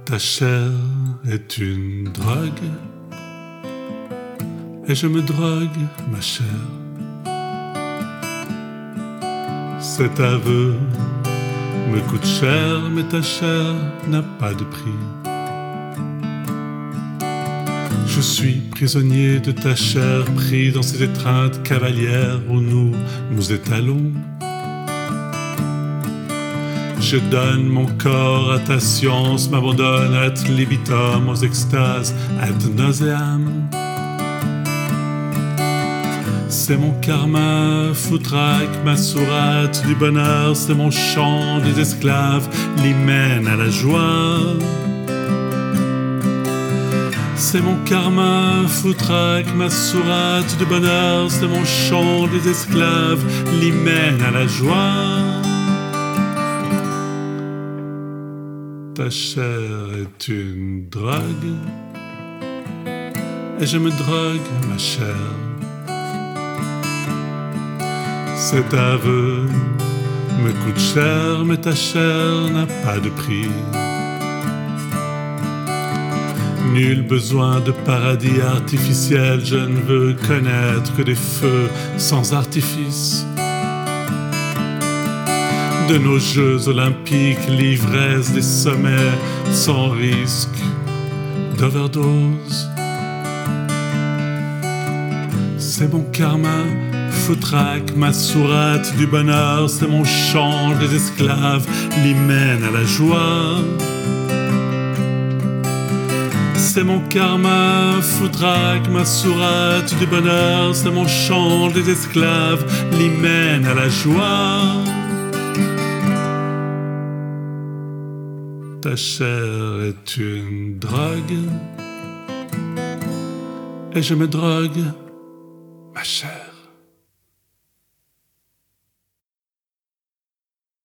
Ta chair est une drogue, et je me drogue, ma chère. Cet aveu me coûte cher, mais ta chair n'a pas de prix. Je suis prisonnier de ta chair, pris dans ces étreintes cavalières où nous nous étalons. Je donne mon corps à ta science, m'abandonne ad libitum, aux extases, ad nauseam. C'est mon karma, foutraque, ma sourate du bonheur, c'est mon chant des esclaves, l'hymen à la joie. C'est mon karma, foutraque, ma sourate du bonheur, c'est mon chant des esclaves, l'hymen à la joie. Ta chair est une drogue, et je me drogue, ma chère. Cet aveu me coûte cher, mais ta chair n'a pas de prix. Nul besoin de paradis artificiel, je ne veux connaître que des feux sans artifice. De nos Jeux olympiques, l'ivresse des sommets sans risque d'overdose. C'est mon karma, foutraque, ma sourate du bonheur, c'est mon chant des esclaves, l'hymen à la joie. C'est mon karma, foutraque, ma sourate du bonheur, c'est mon chant des esclaves, l'hymen à la joie. Ta chair est une drogue, et je me drogue, ma chair.